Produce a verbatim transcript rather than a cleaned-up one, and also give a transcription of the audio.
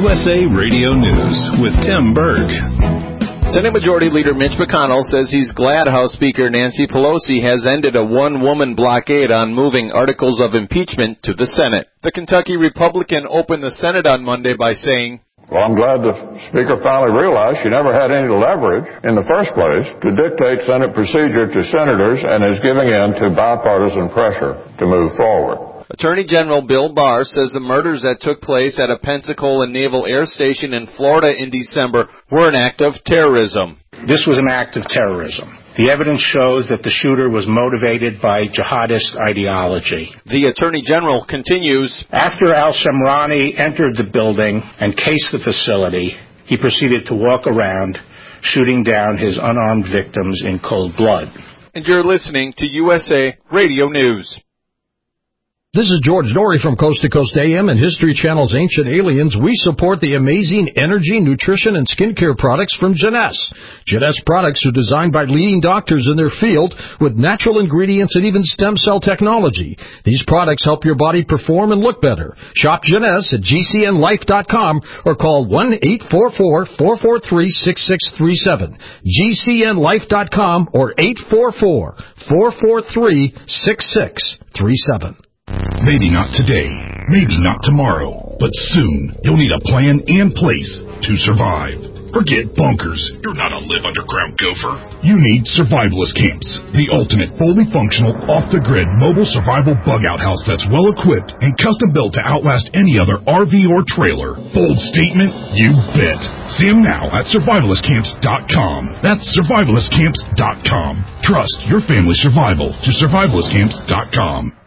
U S A Radio News with Tim Berg. Senate Majority Leader Mitch McConnell says he's glad House Speaker Nancy Pelosi has ended a one-woman blockade on moving articles of impeachment to the Senate. The Kentucky Republican opened the Senate on Monday by saying, "Well, I'm glad the Speaker finally realized she never had any leverage in the first place to dictate Senate procedure to senators and is giving in to bipartisan pressure to move forward." Attorney General Bill Barr says the murders that took place at a Pensacola Naval Air Station in Florida in December were an act of terrorism. This was an act of terrorism. The evidence shows that the shooter was motivated by jihadist ideology. The Attorney General continues, "After al-Shamrani entered the building and cased the facility, he proceeded to walk around, shooting down his unarmed victims in cold blood." And you're listening to U S A Radio News. This is George Norrie from Coast to Coast A M and History Channel's Ancient Aliens. We support the amazing energy, nutrition, and skincare products from Jeunesse. Jeunesse products are designed by leading doctors in their field with natural ingredients and even stem cell technology. These products help your body perform and look better. Shop Jeunesse at G C N life dot com or call one eight four four, four four three, six six three seven. G C N life dot com or eight four four, four four three, six six three seven. Maybe not today, maybe not tomorrow, but soon you'll need a plan and place to survive. Forget bunkers. You're not a live underground gopher. You need Survivalist Camps, the ultimate fully functional, off-the-grid mobile survival bug-out house that's well-equipped and custom-built to outlast any other R V or trailer. Bold statement? You bet. See them now at survivalist camps dot com. That's survivalist camps dot com. Trust your family's survival to survivalist camps dot com.